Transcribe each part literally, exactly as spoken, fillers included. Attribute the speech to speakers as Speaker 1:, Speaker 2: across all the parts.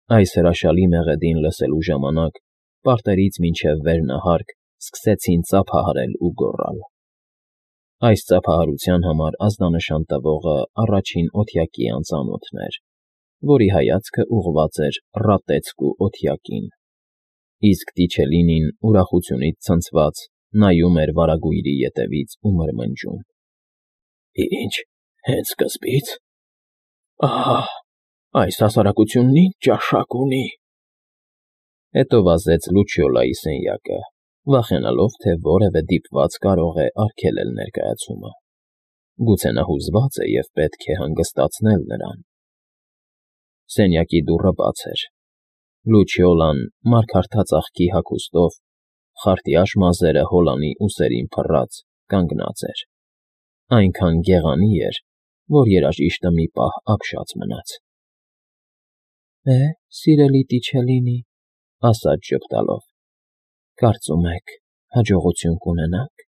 Speaker 1: Այս հրաշալի մեղեդին լսելու ժամանակ պարտերից մինչև վերնահարկ սկսեցին ծափահարել ու գոռալ։ Այս ծափահարության համար ազդանշան տվողը առաջին օթյակի անծանոթն էր, որի հայացքը ուղղված էր ռատեցկու օթյակին, իսկ Տիչելինին ուրախությունից ցնցված նայում էր վարագույրի ետևից ու մրմնջում. «Ինչ, հենց սկզբի՞ց… Ահա, այս հասարակությունն ինչ ճաշակ ունի»։ Հետո վազեց Լուչիոլայի սենյակը, վախենալով, թե որևէ դիպված կարող է արգելել ներկայացումը։ Գուցե նա հուզված է և պետք է հանգստացնել նրան։ Սենյակի դուռը բաց էր։ Լուչիոլան, մարգարտածաղկի հագուստով, խարտյաշ մազերը հոլանի ուսերին փռած, կանգնած էր։ Այնքան գեղանի էր, որ երաժիշտը մի պահ ապշած մնաց։ ֊ Է, սիրելի Տիչելինի, ֊ ասաց ժպտալով, ֊ կարծում եք հաջողություն կունենա՞ք։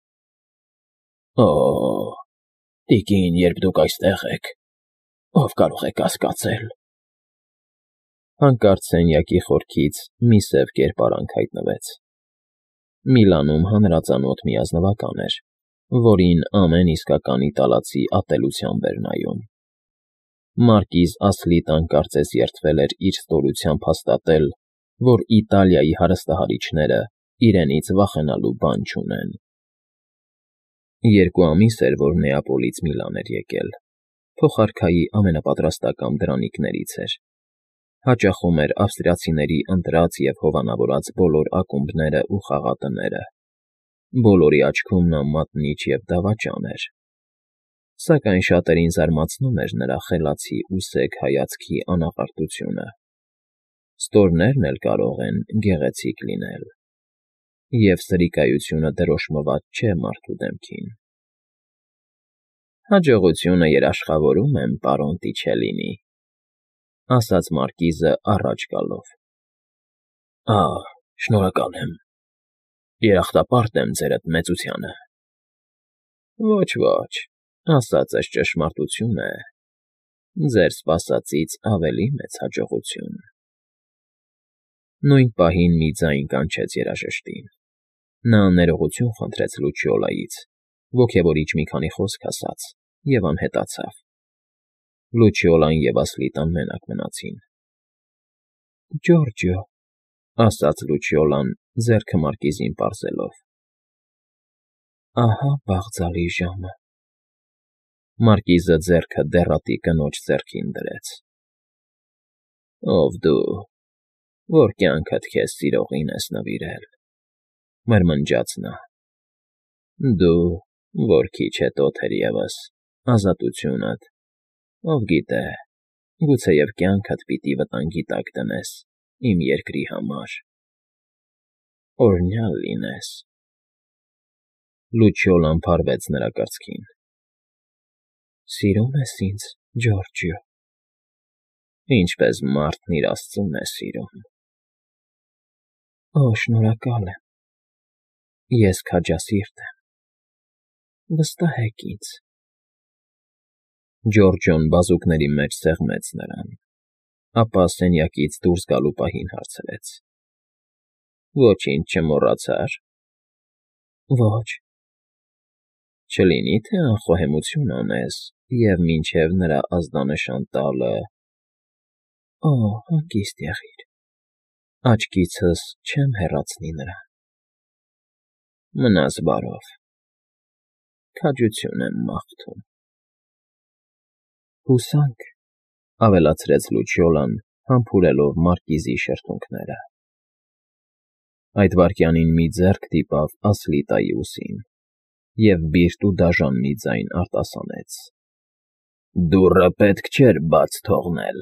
Speaker 1: ֊ Օ՜, տիկին, երբ դուք այստեղ եք, ով կարող է կասկածել… Հանկարծ սենյակի խորքից մի սև կերպարանք հայտնվեց։ Միլանում հանրածանոթ մի ազնվական էր, որին ամեն իսկական իտալացի ատելությամբ էր նայում։ Մարկիզ Ասլիտան կարծես երդվել էր իր ստորությամբ հաստատել, որ Իտալիայի հարստահարիչները իրենից վախենալու բան չունեն։ Երկու ամիս էր, որ Նեապոլից Միլան էր եկել, փոխարքայի ամենապատրաստակամ դրանիկներից էր։ Հաճախում էր ավստրիացիների ընտրած և հովանավորած բոլոր ակումբները ու խաղատները։ Բոլորի աչքում նա մատնիչ և դավաճան էր։ Սակայն շատերին զարմացնում էր նրա խելացի ու սեկ հայացքի անաղարտությունը։ Ստորներն էլ կարող են գեղեցիկ լինել, և սրիկայությունը դրոշմված չէ մարդու դեմքին։ ֊ Հաջողությունը երաշխավորում եմ, պարոն Տիչելինի, ֊ ասաց մարկիզը առաջ գալով։ ֊ Ա՜, շնորհակալ եմ, երախտապարտ եմ ձերդ մեծությանը։ ֊ Ոչ, ոչ, ասածս ճշմարտություն է, ձեր սպասածից ավելի մեծ հաջողություն… Նույն պահին մի ձայն կանչեց երաժշտին։ Նա ներողություն խնդրեց Լուչիոլայից, ոգևորիչ մի քանի խոսք ասաց և անհետացավ։ Լուչիոլան և Ասլիտան մենակ մնացին։ ֊ Ջորջո, ֊ ասաց Լուչիոլան, ձեռքը մարկիզին պարզելով, ֊ ահա բաղձալի ժամը։ Մարկիզը ձեռքը դեռատի կնոջ ձեռքին դրեց։ ֊ Ով դու, որ կյանքդ քեզ սիրողին ես նվիրել,֊ մրմնջաց նա,֊ դու, որ քիչ հետո, թերևս, ազատությունդ, ով գիտե, գուցեև կյանքդ պիտի վտանգի տակ դնես իմ երկրի համար… Օրհնյալ լինես… Լուչիոլան փարվեց նրա կրծքին։ ֊ Սիրո՞ւմ ես ինձ, Ջորջո։ ֊ Ինչպես մարդն իր աստծուն է սիրում։ ֊ Օ, շնորհակալ եմ, ես քաջասիրտ եմ… Վստահեք ինձ… Ջորջոն բազուկների մեջ սեղմեց նրան, ապա սենյակից դուրս գալու պահին հարցրեց. ֊ Ոչինչ չմոռացա՞ր։ ֊ Ոչ… ֊ Չլինի՞ թե անխոհեմություն անես և մինչև նրա ազդանշան տալը… Օ, հանգիստ եղիր, աչքիցս չեմ հեռացնի նրան… Մնաս բարով… Քաջություն եմ մաղթում… ֊ Հուսանք, ֊ ավելացրեց Լուչիոլան, համբուրելով մարկիզի շրթունքները։ Այդ վայրկյանին մի ձեռք դիպավ Ասլիտայի ուսին, և բիրտ ու դաժան մի ձայն արտասանեց. ֊ Դուռը պետք չէր բաց թողնել…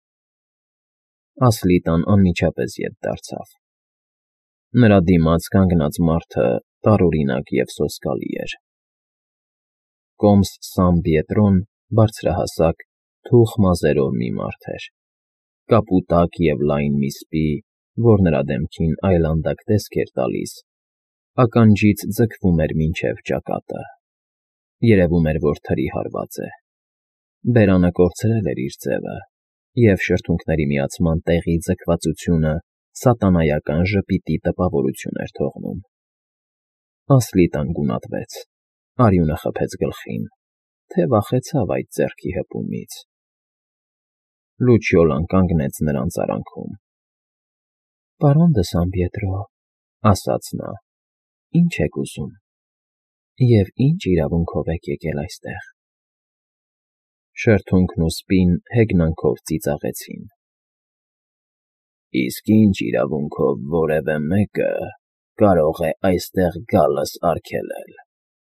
Speaker 1: Ասլիտան անմիջապես ետ դարձավ։ Նրա դիմաց կանգնած մարդը տարօրինակ և սոսկալի էր։ Կոմս Սան Պիետրոն բարձրահասակ, թուխ մազերով մի մարդ էր, կապուտակ և լայն մի սպի, որ նրա դեմքին այլանդակ տեսք էր տալիս, ականջից ձգվում էր մինչև ճակատը։ Երևում էր, որ թրի հարված է։ Բերանը կորցրել էր իր ձևը, և շրթունքների միացման տեղի ձգվածությունը սատանայական ժպիտի տպավորություն էր թողնում։ Ասլիտան գունատվեց, արյունը խփեց գլխին, թե վախեցավ այդ ձեռքի հպումից։ Լուչիոլան կանգնեց նրանց արանքում։ «Պարոն դը Սամպիետրո», ասաց նա, «ինչ եք ուզում, և ինչ իրավունքով եք եկել այստեղ»։ Շրթունքն ու սպին հեգնանքով ծիծաղեցին։ «Իսկ ինչ իրավունքով որևէ մեկը կարող է այստեղ գալս արգելել»։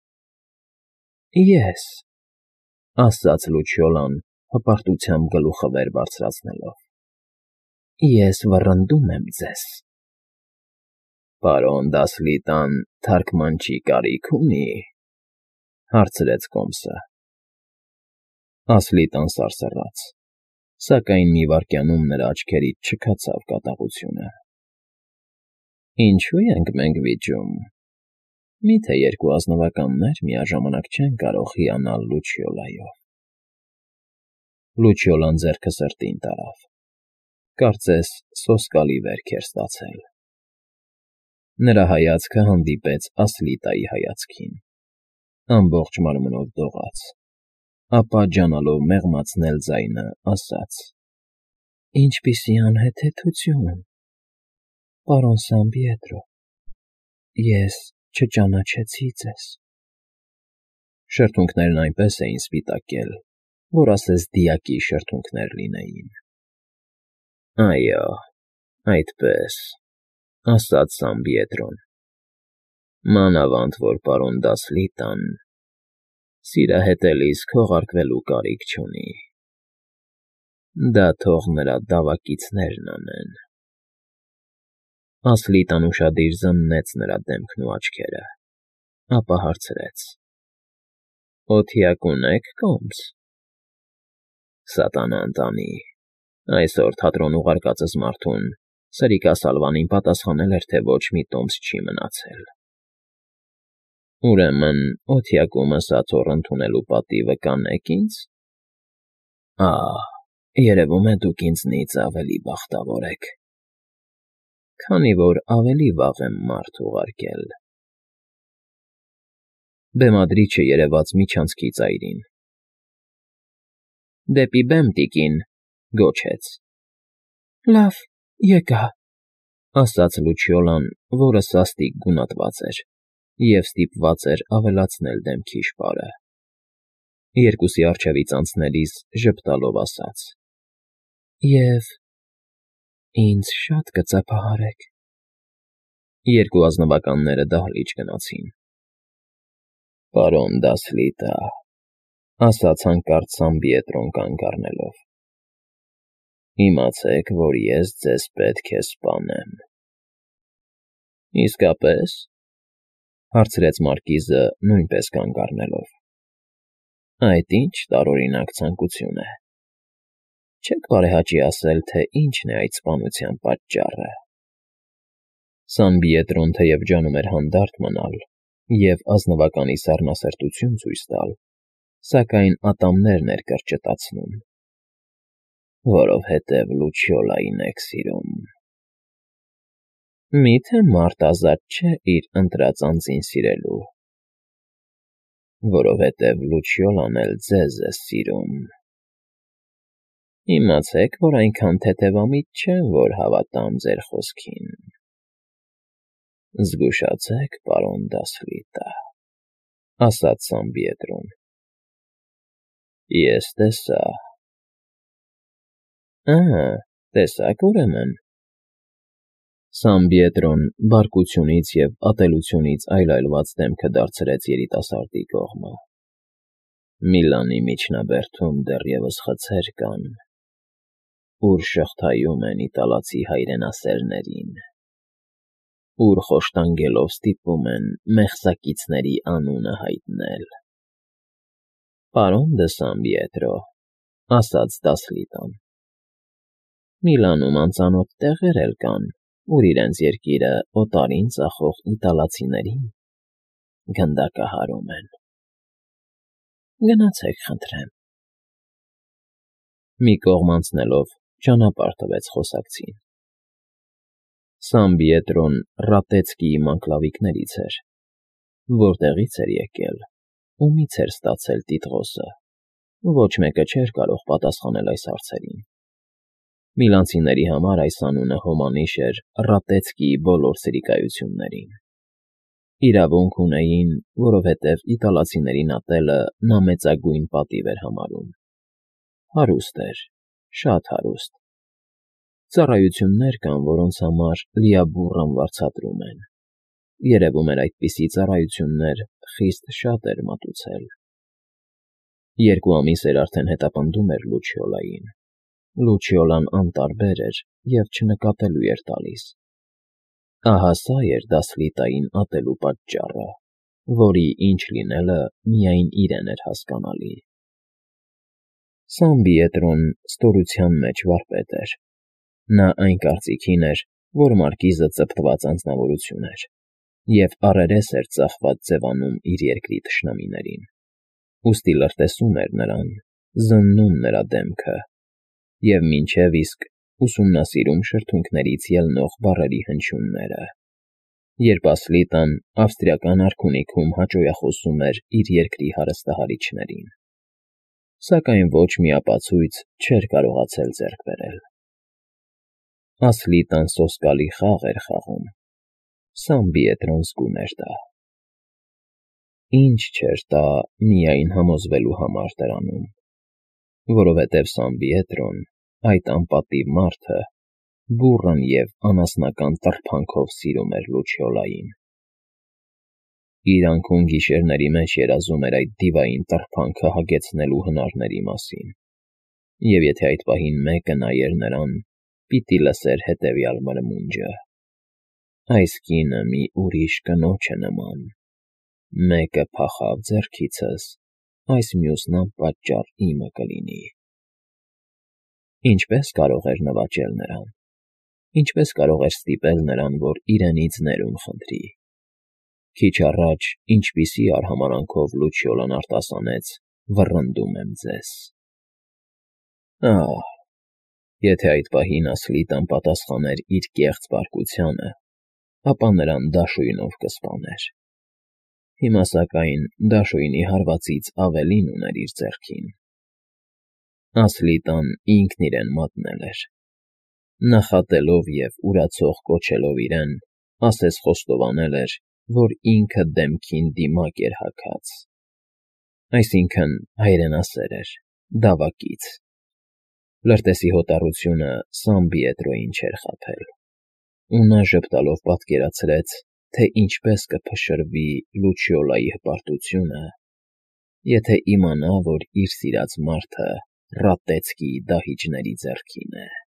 Speaker 1: «Ես», ասաց Լուչիոլան հպարտությամբ գլուխը վեր բարձրացնելով, «ես վռնդում եմ ձեզ»։ «Պարոն Դասլիտան թարգմանչի կարիք ունի՞, հարցրեց կոմսը։ Ասլիտան սարսռաց, սակայն մի վայրկյանում նրա աչքերից չքացավ կատաղությունը։ «Ինչո՞ւ ենք մենք վիճում, միթե երկու ազնվականներ միաժամանակ չեն կարող հիանալ Լուչիոլայով»։ Լուչիոլան ձեռքը սրտին տարավ, կարծես սոսկալի վերք էր ստացել։ Նրա հայացքը հանդիպեց Ասլիտայի հայացքին, ամբողջ մարմնով դողաց, ապա ջանալով մեղմացնել ձայնը, ասաց. «Ինչպիսի անհեթեթություն, պարոն Սամպիետրո, ես չճանաչեցի ձեզ»։ Շրթունքներն այնպես էին սպիտակել, որ ասես դիակի շրթունքներ լինեին։ «Այո, այդպես», ասաց Սամպիետրոն, «մանավանդ որ պարոն Դասլիտան սիրահետելիս քողարկվելու կարիք չունի, դա թող նրա դավակիցներն անեն»։ Ասլիտան ուշադիր զննեց նրա դեմքն ու աչքերը, ապա հարցրեց. «Օթյակ ունե՞ք, կոմս»։ «Սատանա ընտանի, այսօր թատրոն ուղարկածս մարդուն սրիկասալվանին պատասխանել էր, թե ոչ մի տոմս չի մնացել»։ «Ուրեմն օթյակումս աթոռ ընդունելու պատիվը կանեք ինձ»։ «Ահ, երևում է դուք ինձնից ավելի բախտավոր եք, քանի որ ավելի վաղ եմ մարդ ուղարկել»։ Բեմադրիչը երևաց միջանցքի ծայրին։ «Դեպի բեմ, տիկին», գոչեց։ «Լավ, եկա», ասաց Լուչիոլան, որը սաստիկ գունատված էր և ստիպված էր ավելացնել դեմքի շպարը։ Երկուսի առջևից անցնելիս ժպտալով ասաց. «Եվ ինձ շատ կծափահարեք»։ Երկու ազնվականները դահլիճ գնացին։ «Պարոն Դասլիտա», ասաց հանկարծ Սամպիետրոն կանգ առնելով, «իմացեք, որ ես ձեզ պետք է սպանեմ»։ «Իսկապե՞ս», հարցրեց մարկիզը նույնպես կանգ առնելով։ «Այդ ինչ տարօրինակ ցանկություն է։ Չեք բարեհաճի ասել, թե ինչն է այդ սպանության պատճառը»։ Սամպիետրոն թեև ջանում էր հանդարտ մնալ և ազնվականի սառնասրտություն ցույց տալ, սակայն ատամներն էր կրճտացնում։ «Որովհետև Լուչիոլային եք սիրում»։ «Մի՞թե մարդ ազատ չէ իր ընտրած անձին սիրելու»։ «Որովհետև Լուչիոլան էլ ձեզ է սիրում»։ «Իմացեք, որ այնքան թեթևամիտ չեմ, որ հավատամ ձեր խոսքին»։ «Զգուշացեք, պարոն Դասլիտա», ասաց Սամպիետրոն։ «Ես տեսա»։ «Ահա, տեսա՞ք ուրեմն»։ Սամպիետրոն բարկությունից և ատելությունից այլայլված դեմքը դարձրեց երիտասարդի կողմը։ «Միլանի միջնաբերդում դեռևս խցեր կան, ուր շղթայում են իտալացի հայրենասերներին, ուր խոշտանգելով ստիպում են մեղսակիցների անունը հայտնել»։ «Պարոն դը Սամպիետրո», ասաց Դասլիտան, «Միլանում անծանոթ տեղեր էլ կան, ուր իրենց երկիրը օտարին ծախող իտալացիներին գնդակահարում են։ Գնացեք, խնդրեմ»։ Մի կողմ անցնելով ճանապարհ տվեց խոսակցին։ Սան Պիետրոն Ռատեցկիի մանկլավիկներից էր, որտեղից էր եկել, ումից էր ստացել տիտղոսը, ոչ մեկը չէր կարող պատասխանել այս հարցերին։ Միլանցիների համար այս անունը հոմանիշ էր Ռատեցկիի բոլոր սրիկայություններին։ Իրավունք ունեին, որովհետև իտալացիներին ատելը նա մեծագույն պատիվ էր համարում։ Հարուստ էր, շատ հարուստ։ Ծառայություններ կան, որոնց համար լիաբուռն վարձատրում են։ Երևում էր այդպիսի ծառայություններ խիստ շատ էր մատուցել։ Երկու ամիս էր արդեն հետապնդում էր Լուչիոլային։ Լուչիոլան անտարբեր էր և չնկատելու էր տալիս։ Ահա սա էր Դասլիտային ատելու պատճառը, որի ինչ լինելը միայն իրեն էր հասկանալի։ Սան Պիետրոն ստորության մեջ վարպետ էր։ Նա այն կարծիքին էր, որ մարկիզը ծպտված անձնավորություն էր, և առերես էր ծախված ձևանում իր երկրի թշնամիներին, ուստի լրտեսում էր նրան, զննում նրա դեմքը և մինչև իսկ ուսումնասիրում շրթունքներից ելնող բառերի հնչյունները, երբ Ասլիտան ավստրիական արքունիքում հաճոյախոսում էր իր երկրի հարստահարիչներին, սակայն ոչ մի ապացույց չէր կարողացել ձեռք բերել։ Ասլիտան սոսկալի խաղ էր խաղում։ Սան Պիետրոն զգում էր դա։ Ինչ չէր տա միայն համոզվելու համար դրանում, որովհետև Սան Պիետրոն, այդ անպատիվ մարդը, բուռն և անասնական տրփանքով սիրում էր Լուչիոլային։ Իր անքուն գիշերների մեջ երազում էր այդ դիվային տրփանքը հագեցնելու հնարների մասին, և եթե այդ պահին մեկը նայեր նրան, պիտի լսեր հետևյալ մրմունջը. «Այս կինը մի ուրիշ կնոջ է նման, մեկը փախավ ձեռքիցս, այս մյուսն անպատճառ իմը կլինի»։ Ինչպե՞ս կարող էր նվաճել նրան։ Ինչպե՞ս կարող էր ստիպել նրան, որ իրենից ներում խնդրի։ Քիչ առաջ ինչպիսի արհամարհանքով Լուչիոլան արտասանեց. «Վռնդում եմ ձեզ»։ Ահ, եթե այդ պահին Ասլիտան պատասխաներ իր կեղծ պարկությանը, ապա նրան դաշույնով կսպաներ։ Հիմա սակայն դաշույնի հարվածից ավելին ուներ իր ձեռքին։ Ասլիտան ինքն իրեն մատնել էր։ Նախատելով և ուրացող կոչելով իրեն, ասես խոստովանել էր, որ ինքը դեմքին դիմակ էր հագած։ Այսինքն՝ հայրենասեր էր, դավակից։ Լրտեսի հոտառությունը Սան Պիետրոյին չէր խաբել, ու նա ժպտալով պատկերացրեց, թե ինչպես կփշրվի Լուչիոլայի հպարտությունը, եթե իմանա, որ իր սիրած մարդը Ռատեցկիի դահիճների ձեռքին է։